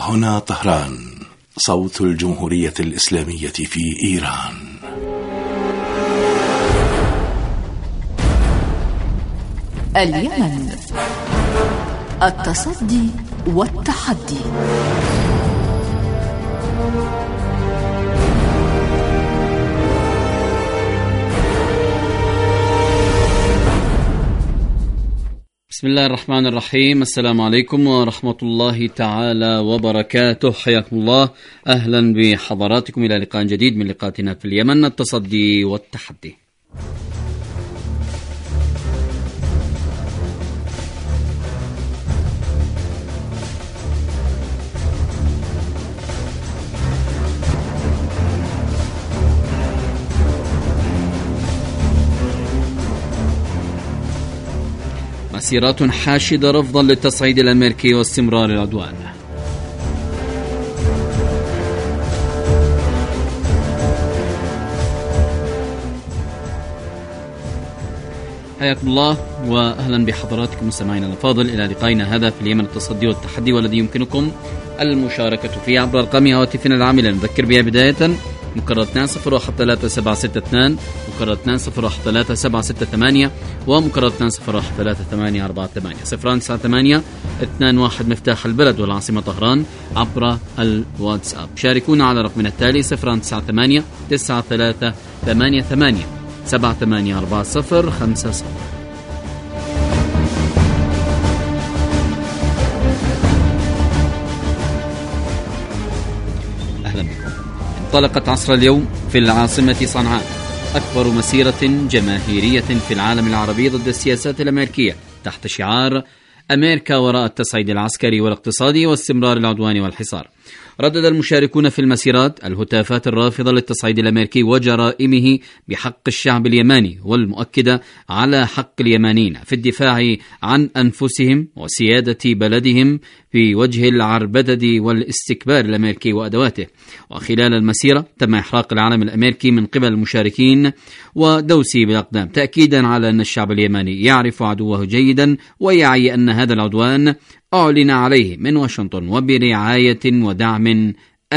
هنا طهران، صوت الجمهورية الإسلامية في إيران. اليمن، التصدي والتحدي. بسم الله الرحمن الرحيم. السلام عليكم ورحمة الله تعالى وبركاته. حياكم الله، أهلا بحضراتكم إلى لقاء جديد من لقاءاتنا في اليمن، التصدي والتحدي. مسيرات حاشدة رفضا للتصعيد الأمريكي واستمرار العدوان. حياكم الله وأهلا بحضراتكم مستمعينا الأفاضل إلى لقائنا هذا في اليمن، التصدي والتحدي، والذي يمكنكم المشاركة فيه عبر أرقام هواتفنا العاملة. نذكر بها بداية: مكرر 2-0-1-3-7-6-2، مكرر 2-0-1-3-7-6-8، ومكرر 2-0-1-3-8-4-8. 098-21 مفتاح البلد والعاصمة طهران عبر الواتساب. شاركونا على رقمنا التالي 098-93-88-784050. أهلا بكم. انطلقت عصر اليوم في العاصمة صنعاء أكبر مسيرة جماهيرية في العالم العربي ضد السياسات الأمريكية تحت شعار أمريكا وراء التصعيد العسكري والاقتصادي واستمرار العدوان والحصار. ردد المشاركون في المسيرات الهتافات الرافضة للتصعيد الأمريكي وجرائمه بحق الشعب اليماني، والمؤكدة على حق اليمانيين في الدفاع عن أنفسهم وسيادة بلدهم في وجه العربدة والاستكبار الأمريكي وأدواته. وخلال المسيرة تم إحراق العلم الأمريكي من قبل المشاركين ودوسه بالأقدام، تأكيدا على أن الشعب اليماني يعرف عدوه جيدا ويعي أن هذا العدوان أعلن عليه من واشنطن وبرعاية ودعم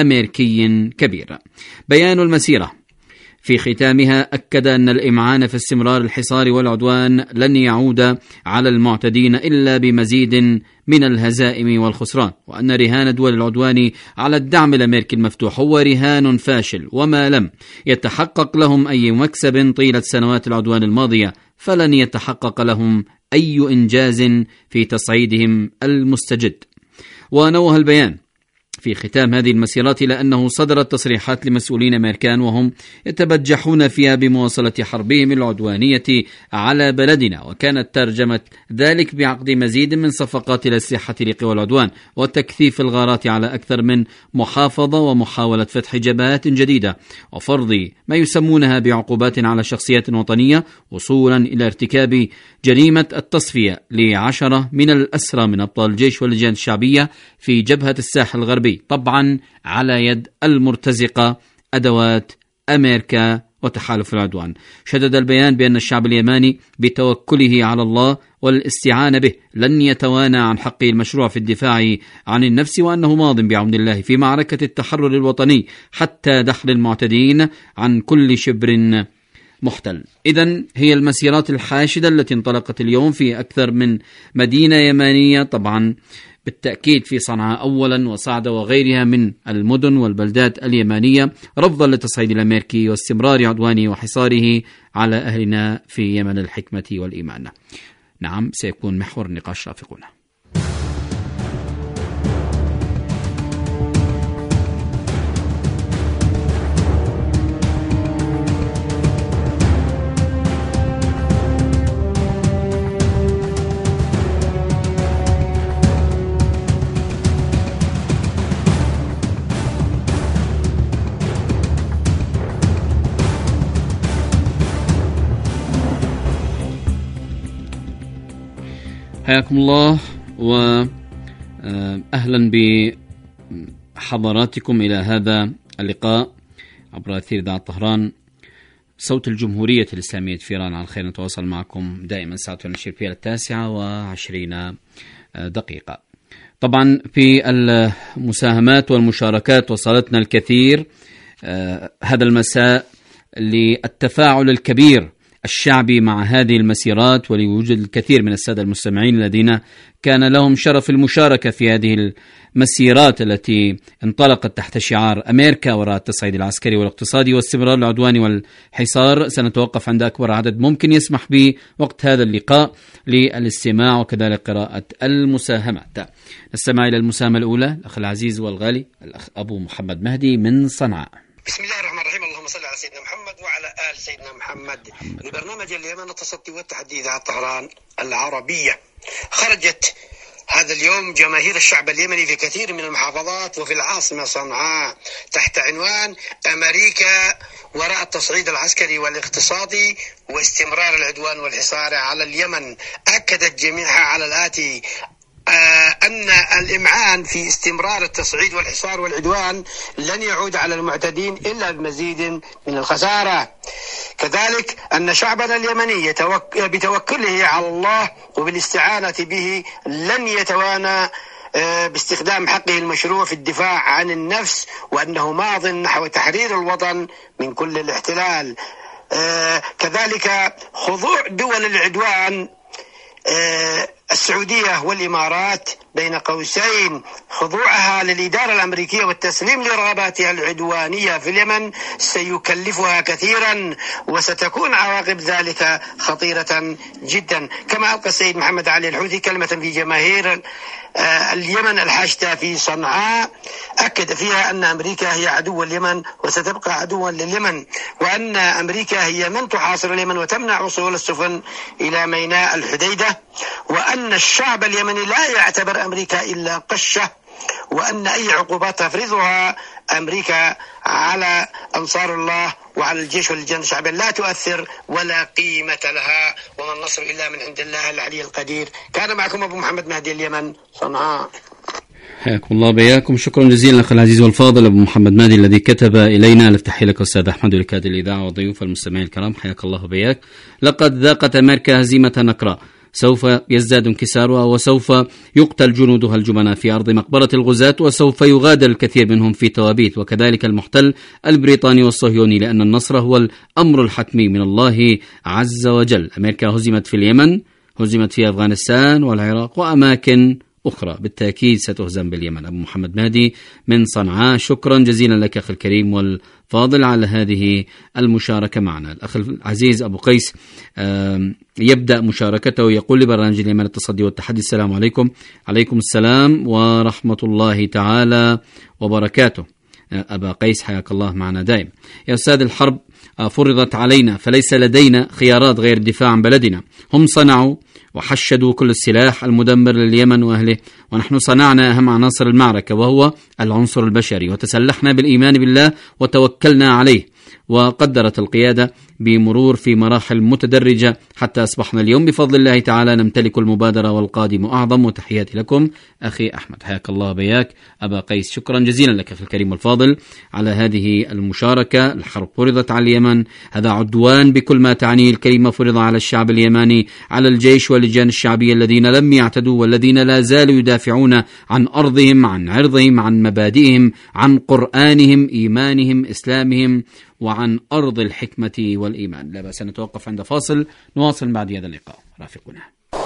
أمريكي كبير. بيان المسيرة في ختامها أكد أن الإمعان في استمرار الحصار والعدوان لن يعود على المعتدين إلا بمزيد من الهزائم والخسران، وأن رهان دول العدوان على الدعم الأمريكي المفتوح هو رهان فاشل، وما لم يتحقق لهم أي مكسب طيلة سنوات العدوان الماضية فلن يتحقق لهم أي إنجاز في تصعيدهم المستجد. ونوه البيان في ختام هذه المسيرات إلى أنه صدرت تصريحات لمسؤولين أمريكان وهم يتبجحون فيها بمواصلة حربهم العدوانية على بلدنا، وكانت ترجمة ذلك بعقد مزيد من صفقات الأسلحة لقوى العدوان وتكثيف الغارات على أكثر من محافظة ومحاولة فتح جبهات جديدة وفرض ما يسمونها بعقوبات على شخصيات وطنية، وصولا إلى ارتكاب جريمة التصفية ل10 من الأسرى من أبطال الجيش واللجان الشعبية في جبهة الساحل الغربي، طبعا على يد المرتزقة أدوات أمريكا وتحالف العدوان. شدد البيان بأن الشعب اليماني بتوكله على الله والاستعانة به لن يتوانى عن حقه المشروع في الدفاع عن النفس، وأنه ماض بعون الله في معركة التحرر الوطني حتى دحر المعتدين عن كل شبر محتل. إذن هي المسيرات الحاشدة التي انطلقت اليوم في أكثر من مدينة يمانية، طبعا بالتأكيد في صنعاء أولا وصعدة وغيرها من المدن والبلدات اليمانية، رفضا للتصعيد الأمريكي واستمرار عدوانه وحصاره على أهلنا في يمن الحكمة والإيمان. نعم، سيكون محور النقاش رافقنا. حياكم الله وأهلا بحضراتكم إلى هذا اللقاء عبر أثير إذاعة طهران صوت الجمهورية الإسلامية في إيران. على خير نتواصل معكم دائما ساعة ونشير فيها 9:20. طبعا في المساهمات والمشاركات وصلتنا الكثير هذا المساء للتفاعل الكبير الشعبي مع هذه المسيرات، ولوجود الكثير من السادة المستمعين الذين كان لهم شرف المشاركة في هذه المسيرات التي انطلقت تحت شعار أمريكا وراء التصعيد العسكري والاقتصادي واستمرار العدوان والحصار. سنتوقف عند أكبر عدد ممكن يسمح به وقت هذا اللقاء للاستماع وكذلك قراءة المساهمات. نستمع إلى المساهمة الأولى، الأخ العزيز والغالي الأخ أبو محمد مهدي من صنعاء. بسم الله الرحمن الرحيم، اللهم صل على سيدنا محمد وعلى آل سيدنا محمد. لبرنامج اليمن التصدي والتحدي إذاعة طهران العربية. خرجت هذا اليوم جماهير الشعب اليمني في كثير من المحافظات وفي العاصمة صنعاء تحت عنوان أمريكا وراء التصعيد العسكري والاقتصادي واستمرار العدوان والحصار على اليمن. أكدت جميعها على الآتي: أن الإمعان في استمرار التصعيد والحصار والعدوان لن يعود على المعتدين إلا بمزيد من الخسارة. كذلك أن شعبنا اليمني بتوكله على الله وبالاستعانة به لن يتوانى باستخدام حقه المشروع في الدفاع عن النفس، وأنه ماض نحو تحرير الوطن من كل الاحتلال. كذلك خضوع دول العدوان السعودية والإمارات بين قوسين خضوعها للإدارة الأمريكية والتسليم لرغباتها العدوانية في اليمن سيكلفها كثيرا، وستكون عواقب ذلك خطيرة جدا. كما ألقى السيد محمد علي الحوثي كلمة في جماهير اليمن الحاشدة في صنعاء، أكد فيها أن أمريكا هي عدو اليمن وستبقى عدوا لليمن، وأن أمريكا هي من تحاصر اليمن وتمنع وصول السفن إلى ميناء الحديدة، وأن الشعب اليمني لا يعتبر أمريكا إلا قشة، وأن أي عقوبات تفرضها أمريكا على أنصار الله وعلى الجيش واللجان الشعبية لا تؤثر ولا قيمة لها، وما النصر إلا من عند الله العلي القدير. كان معكم أبو محمد مهدي، اليمن، صنعاء. حياكم الله بياكم. شكرا جزيلا أخي العزيز والفاضل أبو محمد مهدي الذي كتب إلينا. لفتحي لك أستاذ أحمد ولكاد الإذاعة وضيوف المستمعين الكرام، حياك الله بياك. لقد ذاقت أمريكا هزيمة نكراء، سوف يزداد انكسارها وسوف يقتل جنودها الجبناء في أرض مقبرة الغزاة، وسوف يغادر الكثير منهم في توابيت، وكذلك المحتل البريطاني والصهيوني، لأن النصر هو الأمر الحتمي من الله عز وجل. أمريكا هزمت في اليمن، هزمت في أفغانستان والعراق وأماكن أخرى، بالتأكيد ستهزم باليمن. أبو محمد مهدي من صنعاء، شكرا جزيلا لك أخي الكريم والفاضل على هذه المشاركة معنا. الأخ العزيز أبو قيس يبدأ مشاركته، يقول لبرنامج اليمن التصدي والتحدي: السلام عليكم. عليكم السلام ورحمة الله تعالى وبركاته. أبا قيس حياك الله معنا دائما. يا أستاذ، الحرب فرضت علينا، فليس لدينا خيارات غير الدفاع عن بلدنا. هم صنعوا وحشدوا كل السلاح المدمر لليمن وأهله، ونحن صنعنا أهم عناصر المعركة وهو العنصر البشري، وتسلحنا بالإيمان بالله وتوكلنا عليه، وقدرت القيادة بمرور في مراحل متدرجة حتى أصبحنا اليوم بفضل الله تعالى نمتلك المبادرة والقادم أعظم. وتحياتي لكم أخي أحمد. حياك الله بياك أبا قيس، شكرا جزيلا لك أخي الكريم والفاضل على هذه المشاركة. الحرب فرضت على اليمن، هذا عدوان بكل ما تعنيه الكلمة، فرض على الشعب اليمني، على الجيش واللجان الشعبية الذين لم يعتدوا والذين لا زالوا يدافعون عن أرضهم، عن عرضهم، عن مبادئهم، عن قرآنهم، إيمانهم، إسلامهم، وعن أرض الحكمة والإيمان. لا بأس نتوقف عند فاصل، نواصل بعد هذا اللقاء، رافقنا.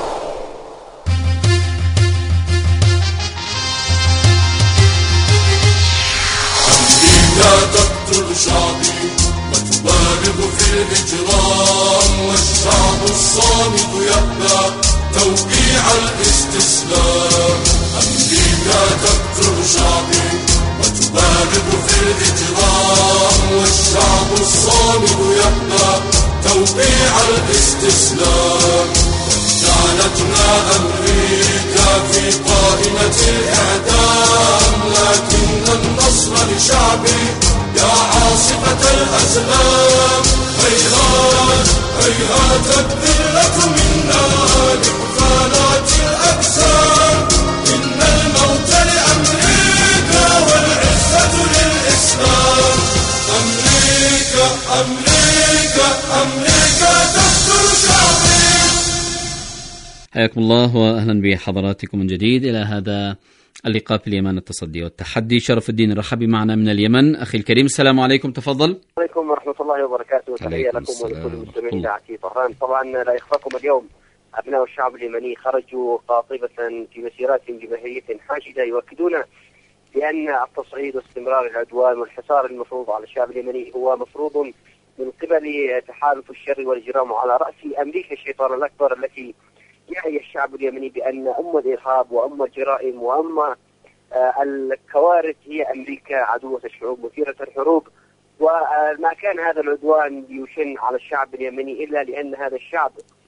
لا تقتل شعبي وتبالغ في الإجرام، والشعب الصامت يأبى توقيع الاستسلام. أمريكا تقتل شعبي وتبالغ في الإجرام، والشعب الصامت يأبى توقيع الاستسلام. جعلتنا أمريكا في قائمة الإعدام، لكن النصر لشعبي يا عاصفة الأزلام. هيهات هيهات الذلة منا لحفالات الأجسام، إن الموت لأمريكا والعزة للإسلام. أمريكا أمريكا أمريكا تقتل شعبي. حياكم الله وأهلا بحضراتكم من جديد إلى هذا اللقاء في اليمن التصدي والتحدي. شرف الدين الرحبي معنا من اليمن. أخي الكريم السلام عليكم، تفضل. عليكم ورحمة الله وبركاته، وتحية لكم ولكل المستمعين إذاعة طهران. طبعا لا يخفاكم اليوم أبناء الشعب اليمني خرجوا قاطبة في مسيرات جماهيرية حاشدة يؤكدون بأن التصعيد واستمرار العدوان والحصار المفروض على الشعب اليمني هو مفروض من قبل تحالف الشر والإجرام، وعلى رأس أمريكا الشيطان الأكبر التي يعي الشعب اليمني بأن الإرهاب وأم الجرائم وأم الكوارث هي أمريكا عدوة الشعوب مثيرة الحروب. وما كان هذا العدوان يشن على الشعب اليمني إلا لأن هذا الشعب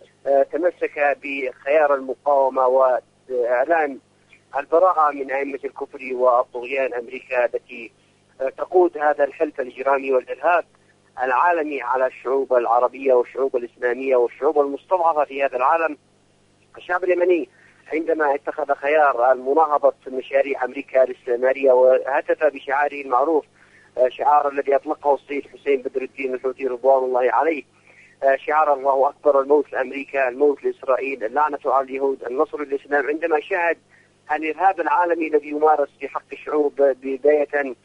تمسك بخيار المقاومة وإعلان البراءة من أئمة الكفر والطغيان أمريكا التي تقود هذا الحلف الإجرامي والإرهاب العالمي على الشعوب العربية والشعوب الإسلامية والشعوب المستضعفة في هذا العالم. الشعب اليمني عندما اتخذ خيار مناهضة مشاريع أمريكا الاستعمارية وهتف بشعاره المعروف، شعار الذي أطلقه السيد حسين بدر الدين الحوثي رضوان الله عليه، شعار الله أكبر، الموت لأمريكا، الموت لإسرائيل، اللعنة على اليهود، النصر للإسلام. عندما شاهد الإرهاب العالمي الذي يمارس في حق الشعوب بداية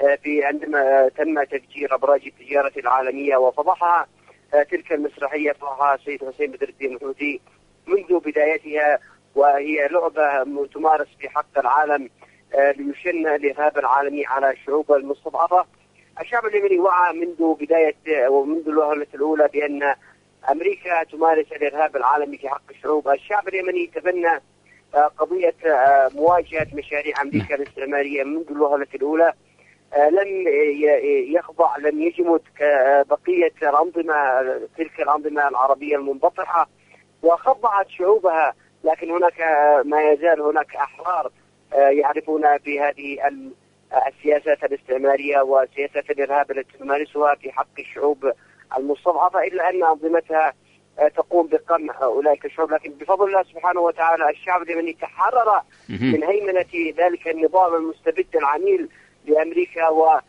عندما تم تفجير أبراج التجارة العالمية وفضحها تلك المسرحية، فضحها السيد حسين بدر الدين الحوثي منذ بدايتها، وهي لعبة تمارس في حق العالم ليشن الإرهاب العالمي على الشعوب المستضعفة. الشعب اليمني وعى منذ بداية ومنذ الوهلة الأولى بأن أمريكا تمارس الإرهاب العالمي في حق الشعوب. الشعب اليمني تبنى قضية مواجهة مشاريع أمريكا الاستعمارية منذ الوهلة الأولى، لم يخضع، لم يجمد كبقية الأنظمة، تلك الأنظمة العربية المنبطحة وخضعت شعوبها. لكن هناك ما يزال هناك أحرار يعرفون بهذه السياسات الاستعمارية وسياسات الإرهاب التي تمارسها في حق الشعوب المستضعفة، إلا أن أنظمتها تقوم بقمع أولئك الشعوب. لكن بفضل الله سبحانه وتعالى الشعب اليمني تحرر من هيمنة ذلك النظام المستبد العميل لأمريكا،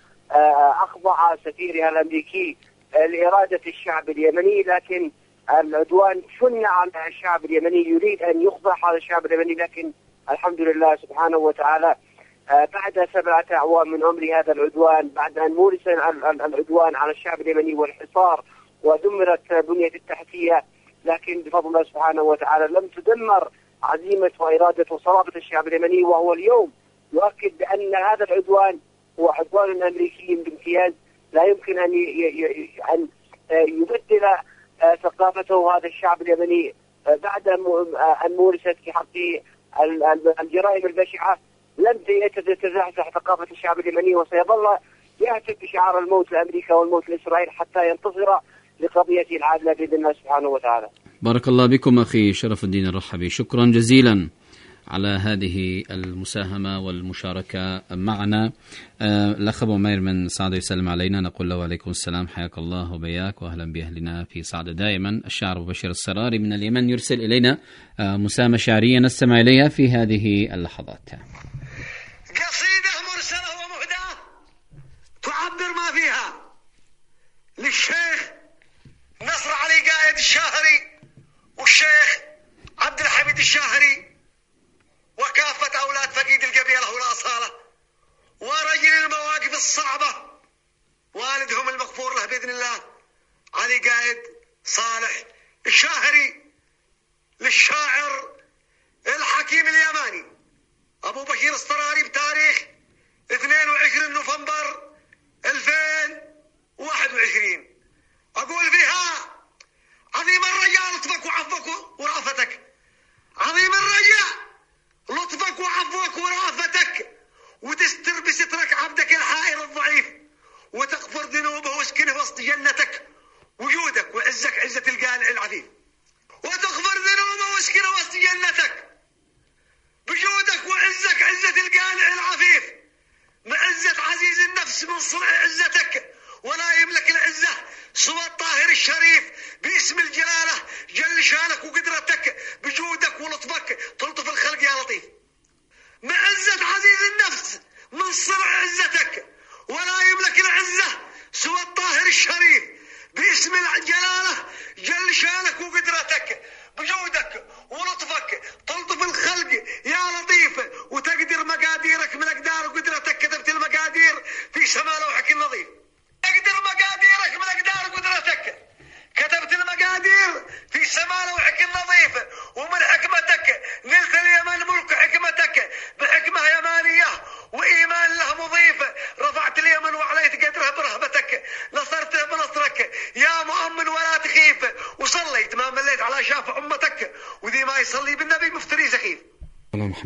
وأخضع سفيرها الأمريكي لإرادة الشعب اليمني. لكن العدوان شن على الشعب اليمني، يريد أن يخضع على الشعب اليمني، لكن الحمد لله سبحانه وتعالى بعد 7 أعوام من عمر هذا العدوان، بعد أن مورس العدوان على الشعب اليمني والحصار ودمرت بنية التحتية، لكن بفضل الله سبحانه وتعالى لم تدمر عزيمة وإرادة وصلابة الشعب اليمني. وهو اليوم يؤكد بأن هذا العدوان هو عدوان أمريكي بامتياز، لا يمكن أن يبدل ثقافته هذا الشعب اليمني بعد أن مورست في حقه الجرائم البشعة. لم تتزعزع ثقافة الشعب اليمني، وسيظل يهتف بشعار الموت لأمريكا والموت لإسرائيل حتى ينتصر لقضية العادلة بإذن الله سبحانه وتعالى. بارك الله بكم أخي شرف الدين الرحبي، شكرا جزيلا على هذه المساهمة والمشاركة معنا. الأخ أبو عمير من صعدة يسلم علينا، نقول له وعليكم السلام، حياك الله وبياك وأهلا بأهلنا في صعدة دائما. الشاعر بشير السراري من اليمن يرسل إلينا مساهمة شعرية نستمع إليها في هذه اللحظات. قصيدة مرسلة ومهداة تعبر ما فيها للشيخ نصر علي قائد الشاهري والشيخ عبد الحميد الشاهري وكافة أولاد فقيد القبيلة والأصالة ورجل المواقف الصعبة والدهم المغفور له بإذن الله علي قائد صالح الشاهري، للشاعر الحكيم اليماني أبو بشير السراري بتاريخ 22 نوفمبر 2021. أقول فيها: عظيم الرجاء لطفك وعفوك ورأفتك، عظيم الرجاء لطفك وعفوك ورأفتك، وتستر بسترك عبدك الحائر الضعيف، وتغفر ذنوبه واسكنه وسط جنتك، وجودك وعزك عزة القانع العفيف، وتغفر ذنوبه واسكنه وسط جنتك بجودك وعزك عزة القانع العفيف، معزة عزيز النفس من صنع عزتك، ولا يملك العزة سوى الطاهر الشريف باسم الجلالة جل شانك وقدرتك، بجودك ولطفك تلطف الخلق يا لطيف. معزة عزيز النفس من صنع عزتك، ولا يملك العزة سوى الطاهر الشريف باسم الجلالة جل شانك وقدرتك، بجودك ولطفك تلطف الخلق يا لطيف، وتقدر مقادير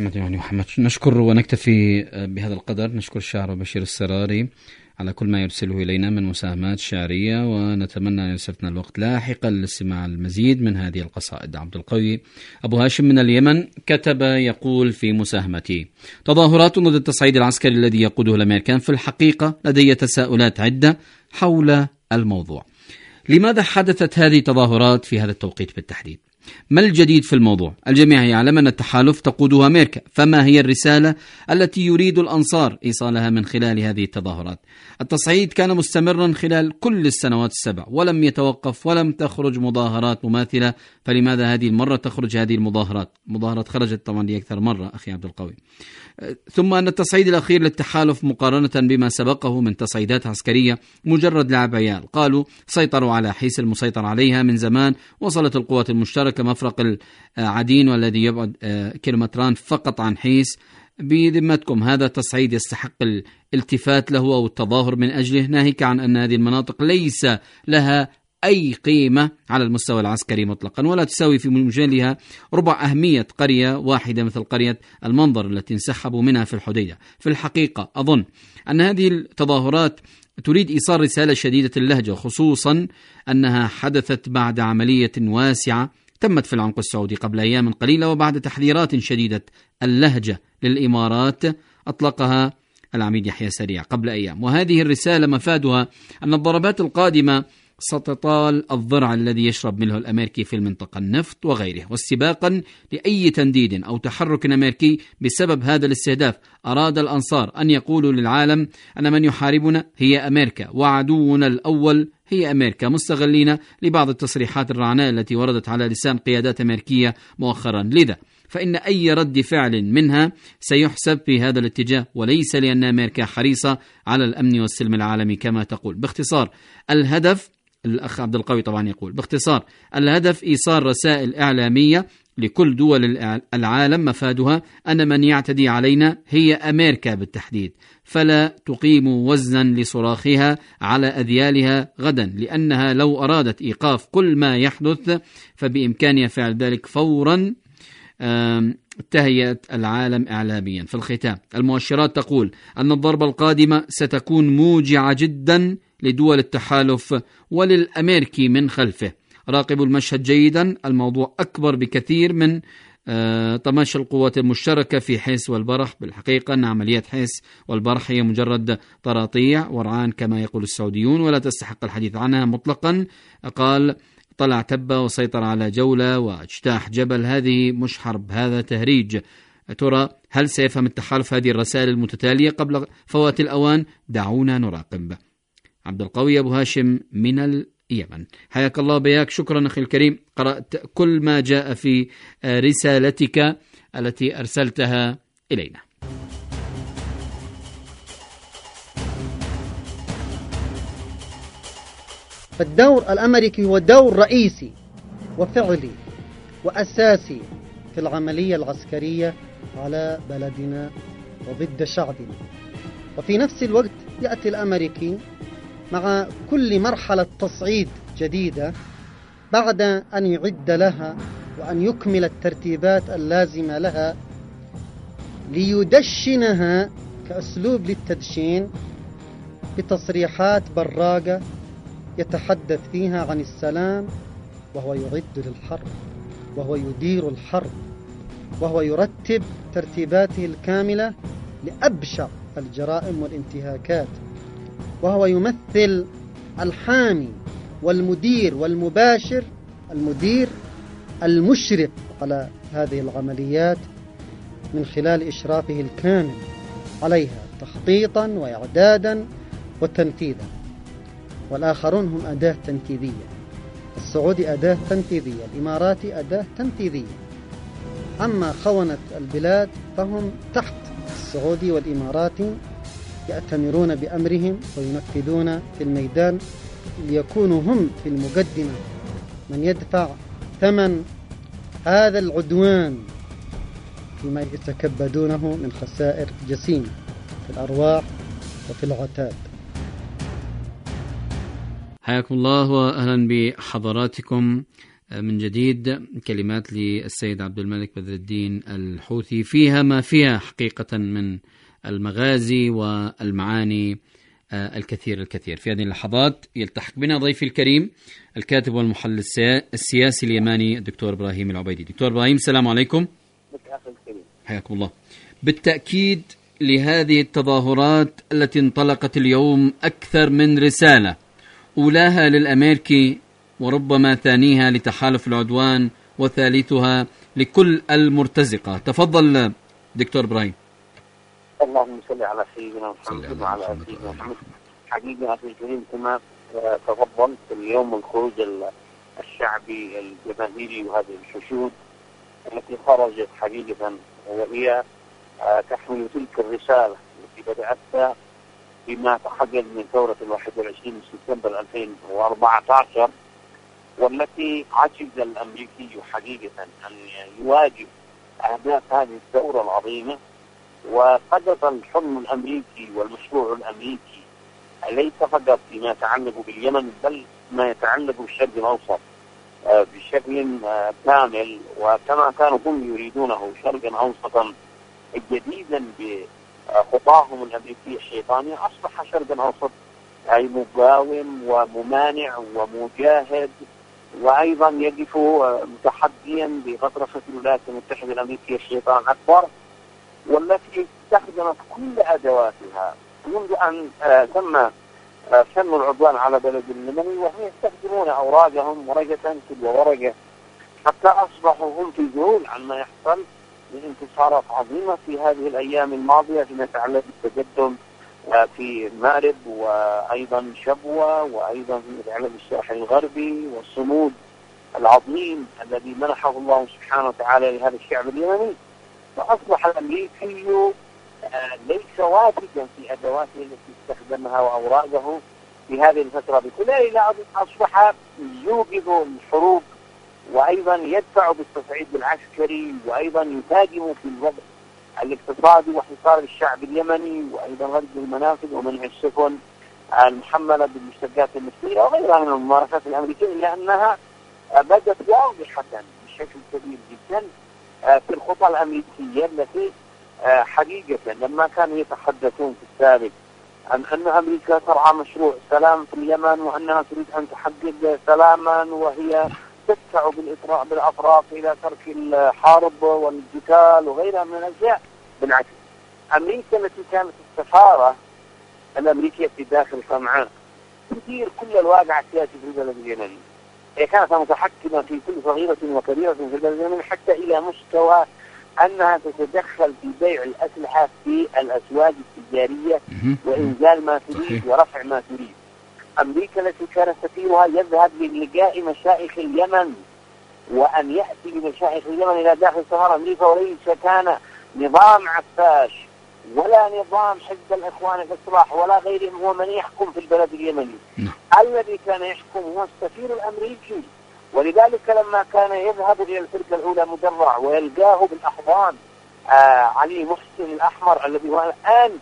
يعني محمد، نشكر ونكتفي بهذا القدر. نشكر الشاعر بشير السراري على كل ما يرسله إلينا من مساهمات شعرية، ونتمنى أن يسعفنا الوقت لاحقا للاستماع المزيد من هذه القصائد. عبد القوي أبو هاشم من اليمن كتب يقول في مساهمته: تظاهرات ضد التصعيد العسكري الذي يقوده الأمريكان. في الحقيقة لدي تساؤلات عدة حول الموضوع. لماذا حدثت هذه التظاهرات في هذا التوقيت بالتحديد؟ ما الجديد في الموضوع؟ الجميع يعلم أن التحالف تقوده أمريكا، فما هي الرسالة التي يريد الأنصار إيصالها من خلال هذه التظاهرات؟ التصعيد كان مستمرا خلال كل السنوات السبع ولم يتوقف، ولم تخرج مظاهرات مماثلة، فلماذا هذه المرة تخرج هذه المظاهرات؟ مظاهرات خرجت طبعا لأكثر مرة أخي عبد القوي. ثم أن التصعيد الأخير للتحالف مقارنة بما سبقه من تصعيدات عسكرية مجرد لعب عيال. قالوا سيطروا على حيس المسيطر عليها من زمان، وصلت القوات المشتركة مفرق العدين والذي يبعد كيلومتران فقط عن حيس. بذمتكم هذا تصعيد يستحق الالتفات له أو التظاهر من أجله، ناهيك عن أن هذه المناطق ليس لها أي قيمة على المستوى العسكري مطلقا، ولا تساوي في مجالها ربع أهمية قرية واحدة مثل قرية المنظر التي انسحبوا منها في الحديدة. في الحقيقة أظن أن هذه التظاهرات تريد إيصال رسالة شديدة اللهجة، خصوصا أنها حدثت بعد عملية واسعة تمت في العمق السعودي قبل أيام قليلة، وبعد تحذيرات شديدة اللهجة للإمارات أطلقها العميد يحيى سريع قبل أيام. وهذه الرسالة مفادها أن الضربات القادمة ستطال الضرع الذي يشرب منه الأمريكي في المنطقة، النفط وغيره. واستباقا لأي تنديد أو تحرك أمريكي بسبب هذا الاستهداف، أراد الأنصار أن يقولوا للعالم أن من يحاربنا هي أمريكا، وعدونا الأول هي أمريكا، مستغلين لبعض التصريحات الرعناء التي وردت على لسان قيادات أمريكية مؤخرا. لذا فإن أي رد فعل منها سيحسب في هذا الاتجاه، وليس لأن أمريكا حريصة على الأمن والسلم العالمي كما تقول. باختصار الهدف، الأخ عبد القوي طبعا يقول باختصار الهدف إيصال رسائل إعلامية لكل دول العالم مفادها أن من يعتدي علينا هي أمريكا بالتحديد، فلا تقيم وزنا لصراخها على أذيالها غدا، لأنها لو أرادت إيقاف كل ما يحدث فبإمكانها فعل ذلك فورا. تهيئة العالم إعلاميا. في الختام المؤشرات تقول أن الضربة القادمة ستكون موجعة جدا لدول التحالف وللأمريكي من خلفه. راقبوا المشهد جيدا، الموضوع أكبر بكثير من طمش القوات المشتركة في حيس والبرح. بالحقيقة أن عمليات حيس والبرح هي مجرد طراطيع ورعان كما يقول السعوديون، ولا تستحق الحديث عنها مطلقا. قال طلع تبة وسيطر على جولة واجتاح جبل، هذه مش حرب، هذا تهريج. ترى هل سيفهم التحالف هذه الرسائل المتتالية قبل فوات الأوان؟ دعونا نراقب. عبد القوي أبو هاشم من اليمن، حياك الله بياك. شكرا أخي الكريم، قرأت كل ما جاء في رسالتك التي أرسلتها إلينا. فالدور الأمريكي هو دور رئيسي وفعلي وأساسي في العملية العسكرية على بلدنا وضد شعبنا. وفي نفس الوقت يأتي الأمريكي مع كل مرحلة تصعيد جديدة بعد أن يعد لها وأن يكمل الترتيبات اللازمة لها ليدشنها كأسلوب للتدشين بتصريحات براقة يتحدث فيها عن السلام، وهو يعد للحرب، وهو يدير الحرب، وهو يرتب ترتيباته الكاملة لأبشع الجرائم والانتهاكات، وهو يمثل الحامي والمدير والمباشر، المدير المشرف على هذه العمليات من خلال إشرافه الكامل عليها تخطيطا وإعدادا وتنفيذا. والآخرون هم أداة تنفيذية، السعودي أداة تنفيذية، الإماراتي أداة تنفيذية. أما خونة البلاد فهم تحت السعودي والإماراتي، يأتمرون بأمرهم وينفذون في الميدان، ليكونوا هم في المقدمة من يدفع ثمن هذا العدوان فيما يتكبدونه من خسائر جسيمة في الأرواح وفي العتاد. حياكم الله وأهلا بحضراتكم. من جديد كلمات للسيد عبد الملك بدر الدين الحوثي فيها ما فيها حقيقة من المغازي والمعاني الكثير. في هذه اللحظات يلتحق بنا ضيفي الكريم الكاتب والمحلل السياسي اليماني الدكتور إبراهيم العبيدي. دكتور إبراهيم، السلام عليكم. حياكم الله. بالتأكيد لهذه التظاهرات التي انطلقت اليوم أكثر من رسالة، أولاها للأمريكي وربما ثانيها لتحالف العدوان وثالثها لكل المرتزقة. تفضل دكتور إبراهيم. اللهم صل على سيدنا محمد وعلى آل سيدنا محمد. حقيقة أخي الكريم كما تفضلت، اليوم الخروج الشعبي الجماهيري وهذه الحشود التي خرجت حقيقة وهي تحمل تلك الرسالة التي بدأتها بما تحقق من ثورة 21 سبتمبر 2014، والتي عجز الأمريكي حقيقة أن يواجه أهداف هذه الثورة العظيمة. وقدر الحلم الأمريكي والمشروع الأمريكي ليس فقط فيما يتعلق باليمن، بل ما يتعلق بالشرق الأوسط بشكل كامل، وكما كانوا هم يريدونه شرقا أوسطا جديدا بخطاهم الأمريكية الشيطانية، أصبح شرقا أوسط أي مقاوم وممانع ومجاهد، وأيضا يقف متحديا بغطرسة الولايات المتحدة الأمريكية الشيطان الأكبر، والتي استخدمت كل أدواتها منذ أن تم شن العدوان على بلد اليمن، وهم يستخدمون أوراقهم ورقة تلو ورقة حتى أصبحوا هم في ذهول عما يحصل من انتصارات عظيمة في هذه الأيام الماضية فيما يتعلق بالتقدم في مأرب وأيضا شبوة وأيضا فيما يتعلق بالساحل الغربي والصمود العظيم الذي منحه الله سبحانه وتعالى لهذا الشعب اليمني. فأصبح الأمريكي ليس واثقا في أدواته التي استخدمها وأوراقه في هذه الفترة بكلها، إلى أصبح يوجد الحروب وأيضا يدفع بالتصعيد العسكري وأيضا يتاجم في الوضع الاقتصادي وحصار الشعب اليمني وأيضا غلق المنافذ ومنع السفن المحملة بالمشتقات النفطية وغيرها من الممارسات الأمريكية، لأنها بدت واضحة بشكل كبير جدا في الخطة الأمريكية التي حقيقة لما كانوا يتحدثون في السابق عن أن أمريكا ترعى مشروع سلام في اليمن وأنها تريد أن تحقق سلاما وهي تدفع بالأطراف إلى ترك الحرب والقتال وغيرها من الأشياء، بالعكس أمريكا التي كانت السفارة الأمريكية في داخل صنعاء تدير كل الواقع السياسي في البلد اليمني، هي كانت متحكمة في كل صغيرة وكبيرة في البلد اليمني، حتى إلى مستوى أنها تتدخل في بيع الأسلحة في الأسواق التجارية وإنزال ما تريد ورفع ما تريد. أمريكا التي كان سفيرها يذهب للقاء مشايخ اليمن وأن يأتي بمشايخ اليمن إلى داخل سفارة أمريكا، وليس كان نظام عفاش ولا نظام حزب الإخوان الإصلاح ولا غيرهم هو من يحكم في البلد اليمني. الذي كان يحكم هو السفير الأمريكي، ولذلك لما كان يذهب إلى الفرقة الأولى مدرع ويلقاه بالأحضان علي محسن الأحمر الذي هو الآن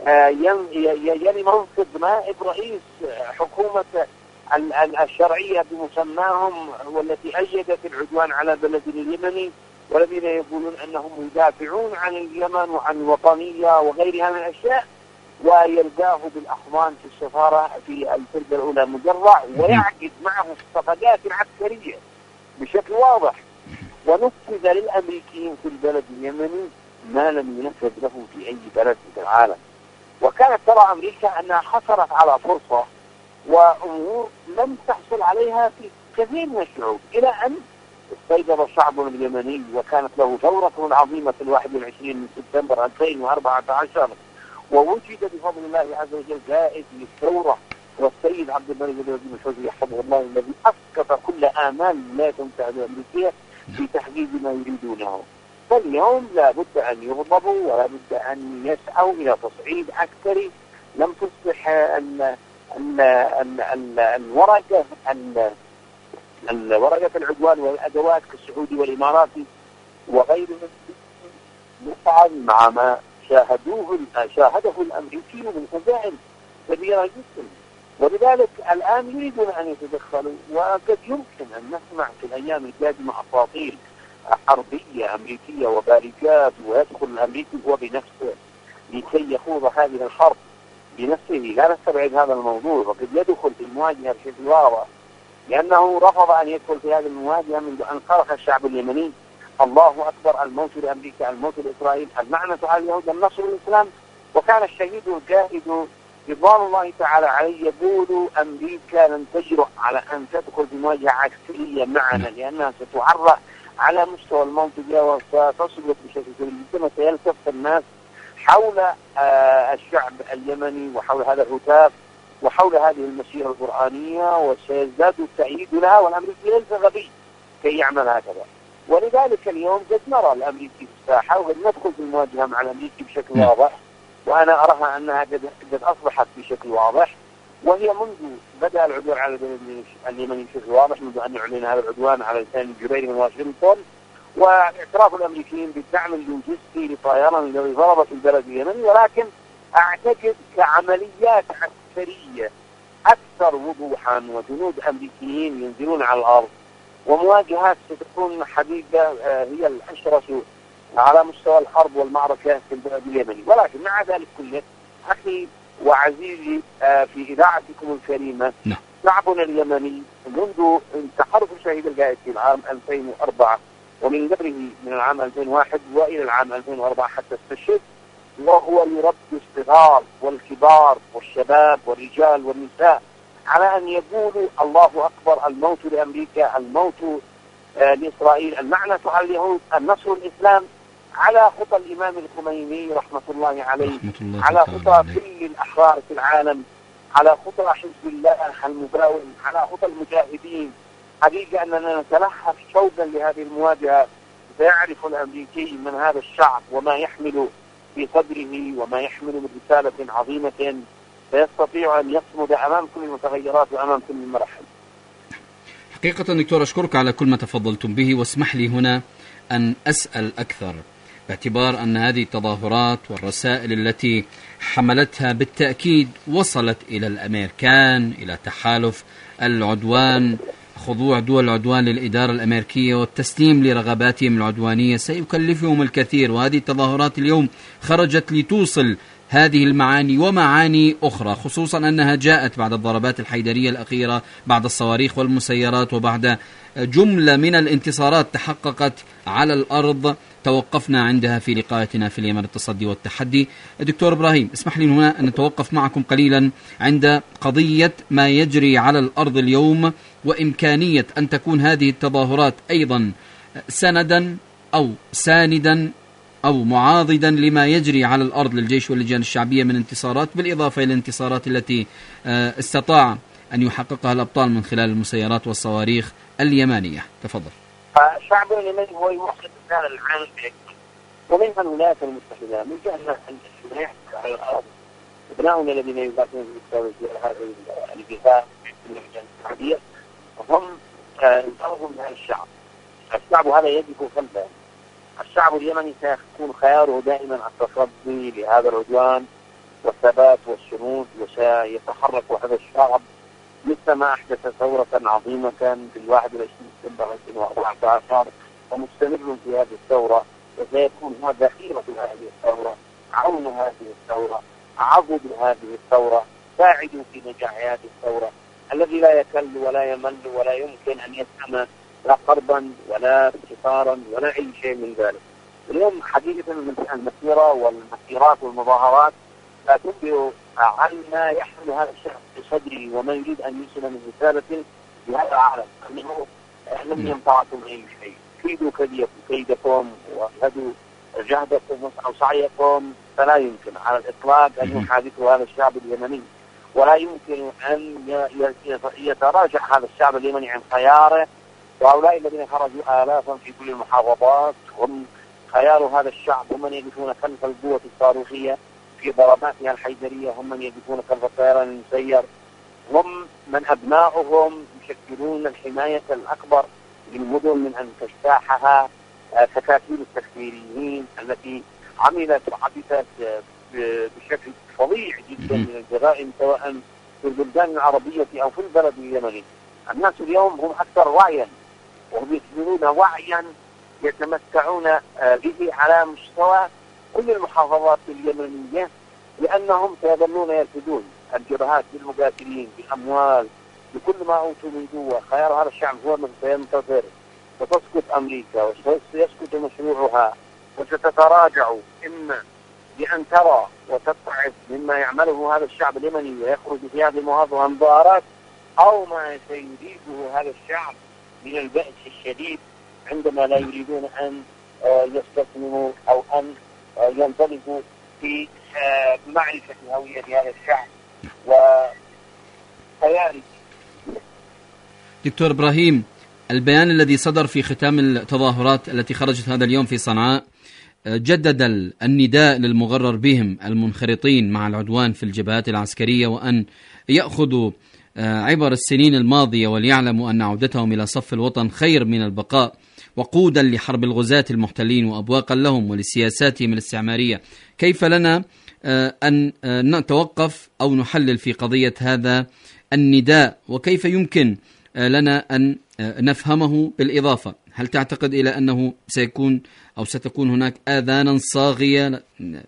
يلي منصب نائب رئيس حكومة الشرعية بمسماهم، والتي أيدت العدوان على بلد اليمني، والذين يقولون أنهم يدافعون عن اليمن وعن الوطنية وغيرها من الأشياء، ويلقاه بالأحضان في السفارة في الفرقة الأولى مدرع ويعقد معه الصفقات العسكرية بشكل واضح، ونفذ للأمريكيين في البلد اليمني ما لم ينفذ لهم في أي بلد في العالم. وكانت ترى أمريكا أنها حصلت على فرصة وأمور لم تحصل عليها في كثير من الشعوب، إلى أن استيقظ الشعب اليمني وكانت له ثورة عظيمة في 21 من سبتمبر 2014، ووجد بفضل الله عز وجل قائد للثورة والسيد عبد الملك بدر الدين الحوثي حفظه الله، الذي أسقط كل آمال الولايات المتحدة الأمريكية في تحقيق ما يريدونه. فاليوم لا بد أن يغضبوا ولا بد أن يسعوا إلى تصعيد عسكري. لم تصبح الورقة العدوان والأدوات كالسعودي والإماراتي وغيرهم مفعل مع ما شاهده الأمريكيين من خزائن كبيرة جدا. ولذلك الآن يريدون أن يتدخلوا، وقد يمكن أن نسمع في الأيام القادمة أساطير حربية أمريكية وبارجات، ويدخل الأمريكي هو بنفسه لكي يخوض هذه الحرب بنفسه. لا نستبعد هذا الموضوع، وقد يدخل في المواجهة بشكل واضح، لأنه رفض أن يدخل في هذه المواجهة منذ أن خرج الشعب اليمني. الله أكبر، الموت لأمريكا، الموت لإسرائيل، اللعنة على اليهود، النصر للإسلام. وكان الشهيد الجاهد رضوان الله تعالى عليه يقول أمريكا لن تجرؤ على أن تدخل في مواجهة عسكرية معنا، لأنها ستعرى على مستوى المنطقة وستصبح بشكل كبير جدا، وسيلتف الناس حول الشعب اليمني وحول هذا الهتاف وحول هذه المسيرة القرآنية، وسيزداد التأييد لها. والأمريكي ليس غبي كي يعمل هكذا. ولذلك اليوم قد نرى الأمريكي في الساحة، وقد ندخل في المواجهة مع الأمريكي بشكل واضح، وأنا أراها أنها قد أصبحت بشكل واضح، وهي منذ بدأ العدوان على اليمني بشكل واضح، منذ أن يعلن هذا العدوان على لسان جبير من واشنطن، واعتراف الأمريكيين بالدعم اللوجستي لطيران الذي ضربت البلد اليمني. ولكن أعتقد كعمليات عسكرية أكثر وضوحا، وجنود أمريكيين ينزلون على الأرض، ومواجهات ستكون حقيقة هي الأشرس على مستوى الحرب والمعركة في البلد اليمني. ولكن مع ذلك كله أخي وعزيزي في إذاعتكم الكريمة، شعبنا اليمني منذ تحرك الشهيد القائد في العام 2004 ومن قبله من العام 2001 وإلى العام 2004 حتى استشهد، وهو يربي الصغار والكبار والشباب والرجال والنساء على أن يقولوا الله أكبر، الموت لأمريكا، الموت لإسرائيل، اللعنة على اليهود، النصر الإسلام، على خطى الإمام الخميني رحمة الله عليه، على خطى كل الأحرار في العالم، على خطى حزب الله المباون، على خطى المجاهدين. حقيقة أننا نتلهف شوقا لهذه المواجهة. سيعرف الأمريكي من هذا الشعب وما يحمل في صدره وما يحمل من رسالة عظيمة، سيستطيع أن يصمد أمام كل المتغيرات وأمام كل المراحل. حقيقة دكتور أشكرك على كل ما تفضلتم به، واسمح لي هنا أن أسأل أكثر، باعتبار أن هذه التظاهرات والرسائل التي حملتها بالتأكيد وصلت إلى الأمريكان، إلى تحالف العدوان، خضوع دول العدوان للإدارة الأمريكية والتسليم لرغباتهم العدوانية سيكلفهم الكثير. وهذه التظاهرات اليوم خرجت لتوصل هذه المعاني ومعاني أخرى، خصوصا أنها جاءت بعد الضربات الحيدرية الأخيرة، بعد الصواريخ والمسيرات، وبعد جملة من الانتصارات تحققت على الأرض توقفنا عندها في لقاءاتنا في اليمن التصدي والتحدي. دكتور إبراهيم، اسمح لي هنا أن نتوقف معكم قليلا عند قضية ما يجري على الأرض اليوم، وإمكانية أن تكون هذه التظاهرات أيضا سندا أو ساندا أو معاضدا لما يجري على الأرض للجيش واللجان الشعبية من انتصارات، بالإضافة إلى الانتصارات التي استطاع أن يحققها الأبطال من خلال المسيرات والصواريخ اليمانية. تفضل. الشعب اليمني هو يوصل رسالة العالم بأكمله، ومنها الولايات المتحدة، من جهة أن يحكم على الأرض أبناؤنا الذين يقاتلون في هذه الجهات اللجان الشعبية هم انطلقوا من هذا الشعب هذا يجب خلفه. الشعب اليمني سيكون خياره دائما التصدي لهذا العدوان والثبات والشمود، وسيتحرك هذا الشعب مثل ما أحدث ثورة عظيمة في 21 سبتمبر 2014 ومستمر في هذه الثورة، وسيكون هو ذخيرة هذه الثورة، عون هذه الثورة، عضد هذه الثورة، ساعد في نجاح هذه الثورة، الذي لا يكل ولا يمل ولا يمكن أن يسهم لا قربا ولا انتصارا ولا أي شيء من ذلك. اليوم حقيقة المسيرة والمسيرات والمظاهرات لا تنبئ عن ما يحمل هذا الشعب في صدره وما يريد أن يصل من رسالة لهذا العالم، أنه لم ينفعكم أي شيء، كيدوا كيدكم واجهدوا جهدكم واسعوا سعيكم، فلا يمكن على الإطلاق أن يحادثوا هذا الشعب اليمني، ولا يمكن أن يتراجع هذا الشعب اليمني عن خياره. وهؤلاء الذين خرجوا آلافا في كل المحافظات هم خيار هذا الشعب، هم من يقفون خلف القوة الصاروخية في ضرباتها الحيدرية، هم من يقفون خلف الطيران المسير، هم من أبنائهم يشكلون الحماية الأكبر للمدن من أن تجتاحها تكاتيل التكفيريين التي عملت وعبثت بشكل فظيع جدا من الجرائم، سواء في البلدان العربية أو في البلد اليمني. الناس اليوم هم أكثر وعيا، وهم يكبرون وعيا يتمتعون به على مستوى كل المحافظات اليمنية، لأنهم سيظلون يرفدون الجبهات بالمقاتلين بالأموال بكل ما أوتوا من قوة. خيار هذا الشعب هو من سينتصر، وتسقط أمريكا وسيسقط مشروعها، وستتراجع إما بأن ترى وتضعف مما يعمله هذا الشعب اليمني ويخرج في هذه المظاهرات، أو ما سيريده هذا الشعب من البأس الشديد عندما لا يريدون أن يستثمروا أو أن ينطلقوا في معرفة هوية هذا الشعب وخياره. دكتور إبراهيم، البيان الذي صدر في ختام التظاهرات التي خرجت هذا اليوم في صنعاء جدد النداء للمغرر بهم المنخرطين مع العدوان في الجبهات العسكرية، وأن يأخذوا عبر السنين الماضية وليعلموا أن عودتهم إلى صف الوطن خير من البقاء وقودا لحرب الغزاة المحتلين وأبواقا لهم ولسياساتهم الاستعمارية. كيف لنا أن نتوقف أو نحلل في قضية هذا النداء، وكيف يمكن لنا أن نفهمه بالإضافة؟ هل تعتقد إلى أنه سيكون أو ستكون هناك آذانا صاغية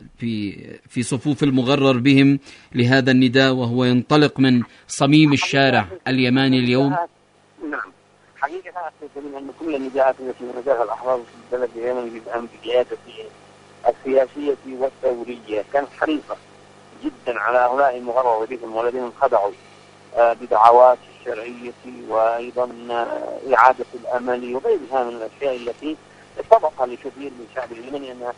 في صفوف المغرر بهم لهذا النداء وهو ينطلق من صميم الشارع اليماني اليوم؟ نعم، حقيقة أعتقد أن كل النداءات التي نزلها الأحرار في البلد اليمني بالقيادة السياسية والثورية كانت حريصة جدا على هؤلاء المغرر بهم والذين انخدعوا بدعوات الشرعية وأيضا إعادة الأمل وغيرها من الأشياء التي اتضح لكثير من الشعب اليمني أنها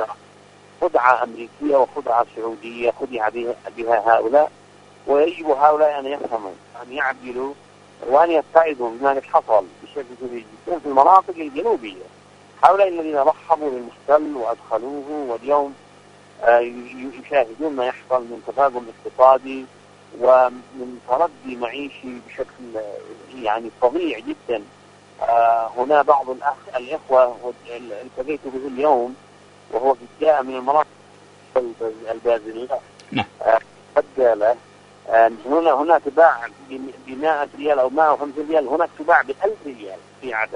خدعة أمريكية وخدعة سعودية خدع بها هؤلاء. ويجب هؤلاء أن يفهموا، أن يعدلوا، وأن يبتعدوا مما حصل بشكل كبير جدا في المناطق الجنوبية. هؤلاء الذين رحبوا بالمحتل وأدخلوه واليوم يشاهدون ما يحصل من تفاقم اقتصادي ومن تردي معيشي بشكل يعني فظيع جدا. هنا بعض الإخوة التقيت به اليوم وهو جاء من المناطق البازلة قد قال هنا تباع ب100 ريال أو 150 ريال، هناك تباع ب1000 ريال في عدن.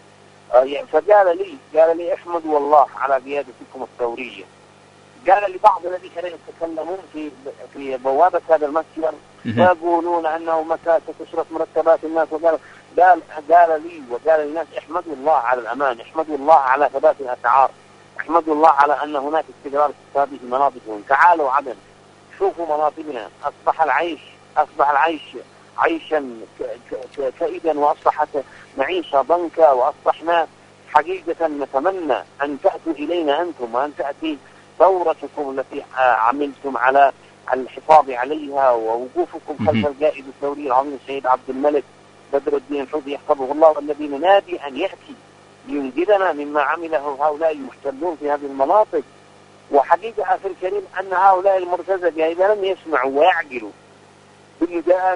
فقال لي احمدوا الله على قيادتكم الثورية. قال لبعض الذين كانوا يتكلمون في بوابة هذا المسجد ويقولون أنه متى ستشرف مرتبات الناس، قال لي وقال للناس احمدوا الله على الأمان، احمدوا الله على ثبات الأسعار، احمدوا الله على أن هناك استقرار اقتصادي في مناطقهم. تعالوا عدن، شوفوا مناطقنا، أصبح العيش عيشا كئيبا، وأصبحت معيشة ضنكا، وأصبحنا حقيقة نتمنى أن تأتوا إلينا أنتم وأن تأتي ثورتكم التي عملتم على الحفاظ عليها ووقوفكم خلف القائد الثوري العظيم السيد عبد الملك بدر الدين الحوثي يحفظه الله، والذي ننادي أن يأتي لينقذنا مما عمله هؤلاء المحتلون في هذه المناطق. وحقيقة أخي الكريم أن هؤلاء المرتزقة إذا لم يسمعوا ويعقلوا بالنداءات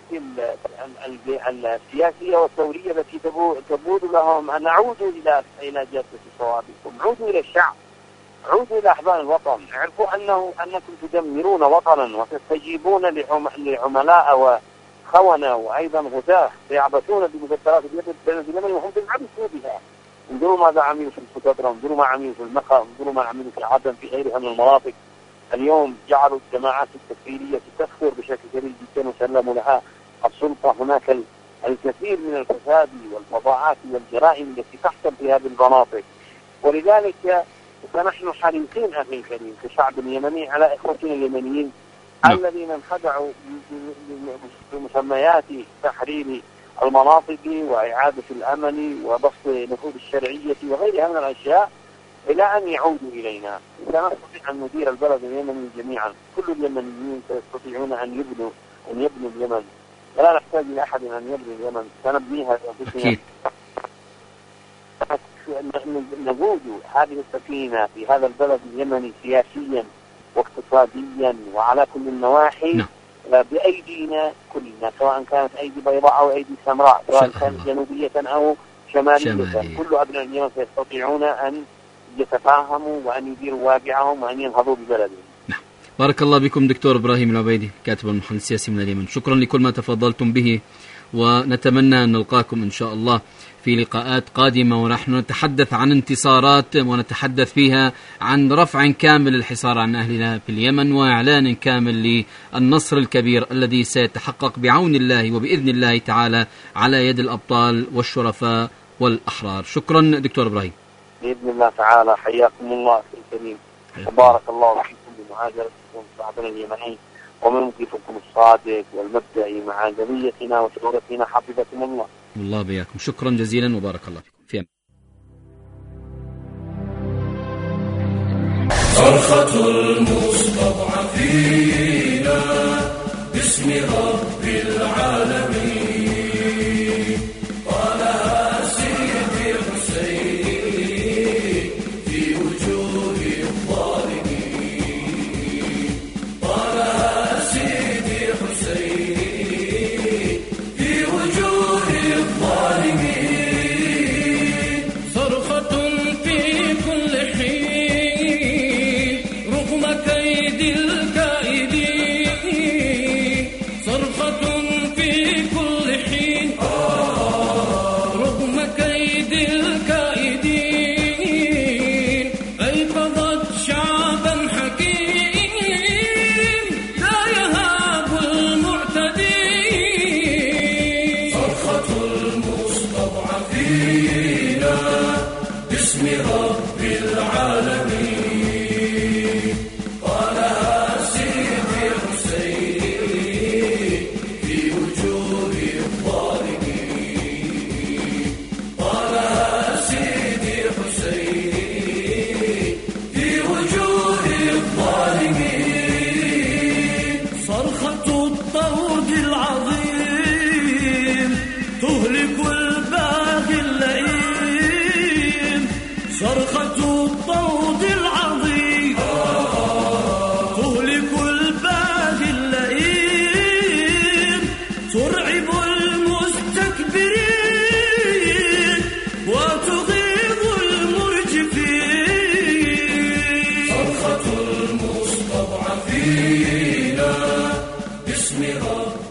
السياسية والثورية التي تبود لهم أن نعودوا إلى جادة صوابكم، عودوا إلى الشعب، عودوا إلى أحضان الوطن، اعرفوا أنكم تدمرون وطنا وتستجيبون لعملاء وخونة وأيضا غزاة يعبثون بمبتلات البلد اليمني وهم يلعبوا بها. انظروا ماذا عملوا في الفترة، انظروا ما عملوا في المقا، انظروا ما عملوا في عدن في غيرها من المناطق. اليوم جعلوا الجماعات التكفيرية تكفر بشكل كبير جدا وسلموا لها السلطة. هناك الكثير من الفساد والفظاعات والجرائم التي تحصل في هذه المناطق. ولذلك فنحن حريصين أخي الكريم كشعب يمني على إخوتنا اليمنيين الذين انخدعوا بمسميات تحرير المناطق وإعادة الأمن وبسط نفوذ الشرعية وغيرها من الأشياء إلى أن يعودوا إلينا. سنستطيع أن ندير البلد اليمني جميعا، كل اليمنيين سيستطيعون أن يبنوا اليمن، ولا نحتاج لأحد أن يبني اليمن، سنبنيها بأنفسنا. نقود هذه السفينة في هذا البلد اليمني سياسيا واقتصاديا وعلى كل النواحي بأيدينا كلنا، سواء كانت أيدي بيضاء أو أيدي سمراء، سواء كانت جنوبية أو شمالية. كل أبناء اليمن سيستطيعون أن يتفاهموا وأن يديروا واقعهم وأن ينهضوا ببلدهم. بارك الله بكم دكتور إبراهيم العبيدي، كاتب المحلل السياسي من اليمن. شكرا لكل ما تفضلتم به، ونتمنى أن نلقاكم إن شاء الله في لقاءات قادمة، ونحن نتحدث عن انتصارات ونتحدث فيها عن رفع كامل الحصار عن أهلنا في اليمن، وإعلان كامل للنصر الكبير الذي سيتحقق بعون الله وبإذن الله تعالى على يد الأبطال والشرفاء والأحرار. شكرا دكتور إبراهيم. بإذن الله تعالى. حياكم الله أخي الكريم، وبارك الله فيكم بمهاجرتكم شعبنا اليمني وموقفكم الصادق والمبدئي مع جميعنا وشعورتنا، حفظكم الله. الله بياكم، شكرا جزيلا وبارك الله فيكم. في أمان. صرخة المستضعفين باسم رب العالمين، قالها سيدي حسين في وجوه الظالمين، قالها سيدي حسين في وجوه الظالمين. صرخة في كل حين رغم كيد الكائدين، صرخة في كل حين رغم كيد الكائدين، أيقظت شعبا حكيم لا يهاب المعتدين. صرخة المستضعفين باسم رب العالمين، قالها سيدي حسين في وجوه الظالمين، قالها سيدي حسين في وجوه الظالمين. صرخة الطود العظيم تهلك الباغي اللئيم، صرخة الطود العظيم تهلك الباغي اللئيم، ترعب المستكبرين وتغيظ المرجفين. صرخة المستضعفين باسم رب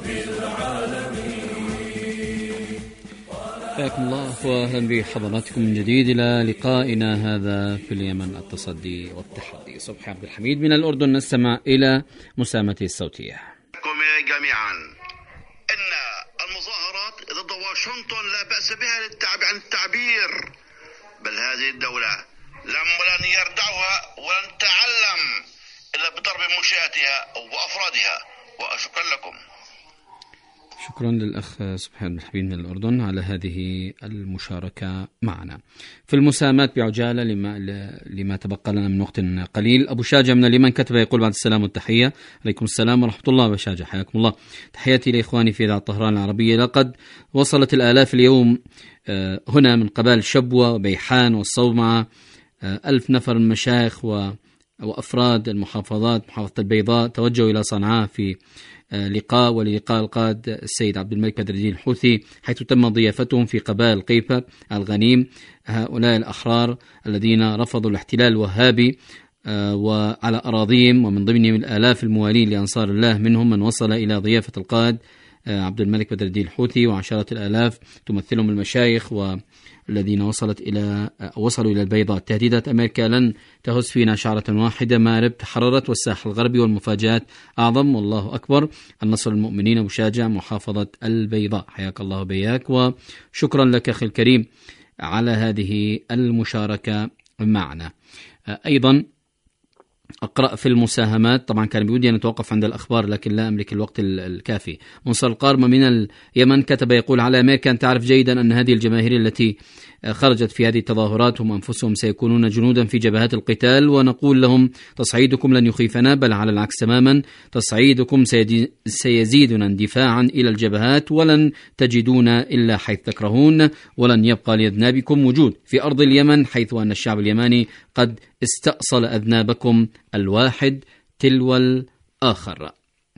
العالمين. حياكم الله واهلا بحضراتكم من جديد الى لقائنا هذا في اليمن، التصدي والتحدي. صبحي عبد الحميد من الاردن، نستمع الى مساهمته الصوتيه. جميعا ان المظاهرات ضد واشنطن لا باس بها عن التعبير، بل هذه الدوله لن يردعها ولن تعلم الا بضرب منشاتها وافرادها. وشكرا لكم. شكرا للأخ صبحي عبد الحميد من الأردن على هذه المشاركة معنا في المساهمات. بعجالة لما تبقى لنا من وقت قليل. أبو شاجة من اليمن كتب يقول: بعد السلام والتحية. عليكم السلام ورحمة الله. أبو شاجة حياكم الله. تحياتي لإخواني في إذاعة طهران العربية. لقد وصلت الآلاف اليوم هنا من قبائل شبوة وبيحان والصومعة، 1000 نفر من مشايخ وأفراد المحافظات، محافظة البيضاء، توجهوا إلى صنعاء في لقاء وللقاء القائد السيد عبد الملك بدر الدين الحوثي، حيث تم ضيافتهم في قبائل قيفة الغنيم، هؤلاء الأحرار الذين رفضوا الاحتلال الوهابي وعلى أراضيهم، ومن ضمنهم الآلاف الموالين لأنصار الله، منهم من وصل إلى ضيافة القائد عبد الملك بدر الدين الحوثي، وعشرات الآلاف تمثلهم المشايخ والذين وصلوا إلى البيضاء. تهديدات أمريكا لن تهز فينا شعرة واحدة. مأرب تحررت والساحل الغربي والمفاجآت أعظم، والله أكبر. النصر المؤمنين مشاجع، محافظة البيضاء. حياك الله بياك، وشكرا لك أخي الكريم على هذه المشاركة معنا. أيضا أقرأ في المساهمات. طبعا كان بودي أن نتوقف عند الأخبار لكن لا أملك الوقت الكافي. منصر القارمة من اليمن كتب يقول: على أمريكا أن تعرف جيدا أن هذه الجماهير التي خرجت في هذه التظاهرات هم أنفسهم سيكونون جنودا في جبهات القتال، ونقول لهم تصعيدكم لن يخيفنا، بل على العكس تماما، تصعيدكم سيزيدنا اندفاعا إلى الجبهات، ولن تجدونا إلا حيث تكرهون، ولن يبقى لأذنابكم وجود في أرض اليمن، حيث أن الشعب اليماني قد استأصل أذنابكم الواحد تلو الآخر.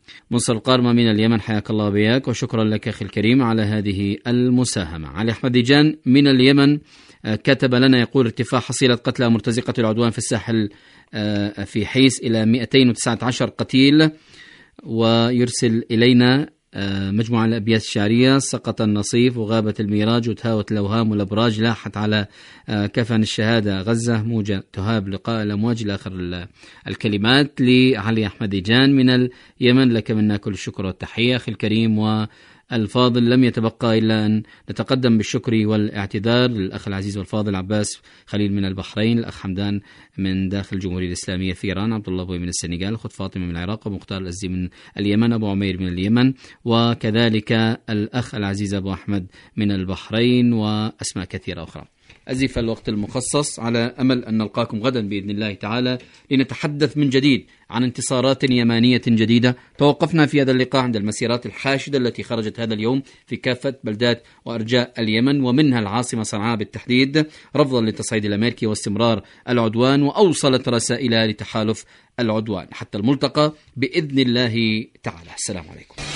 مصر القارمة من اليمن، حياك الله بياك وشكرا لك أخي الكريم على هذه المساهمة. علي أحمد ديجان من اليمن كتب لنا يقول: ارتفاع حصيلة قتلى مرتزقة العدوان في الساحل في حيس إلى 219 قتيل. ويرسل إلينا مجموعة الأبيات الشعرية: سقط النصيف وغابت الميراج وتهاوت الأوهام والأبراج، لاحت على كفن الشهادة غزة موجة تهاب لقاء الأمواج، إلى آخر الكلمات لعلي أحمد ديجان من اليمن. لك منا كل الشكر والتحية أخي الكريم والفاضل. لم يتبقى إلا أن نتقدم بالشكر والاعتذار للأخ العزيز والفاضل عباس خليل من البحرين، الأخ حمدان من داخل الجمهورية الإسلامية في إيران، عبد الله بوي من السنغال، الأخت فاطمة من العراق، ومختار الأزدي من اليمن، أبو عمير من اليمن، وكذلك الأخ العزيز أبو أحمد من البحرين، وأسماء كثيرة أخرى. أزف الوقت المخصص، على أمل أن نلقاكم غدا بإذن الله تعالى لنتحدث من جديد عن انتصارات يمانية جديدة. توقفنا في هذا اللقاء عند المسيرات الحاشدة التي خرجت هذا اليوم في كافة بلدات وأرجاء اليمن، ومنها العاصمة صنعاء بالتحديد، رفضا للتصعيد الأمريكي واستمرار العدوان، وأوصلت رسائلها لتحالف العدوان. حتى الملتقى بإذن الله تعالى. السلام عليكم.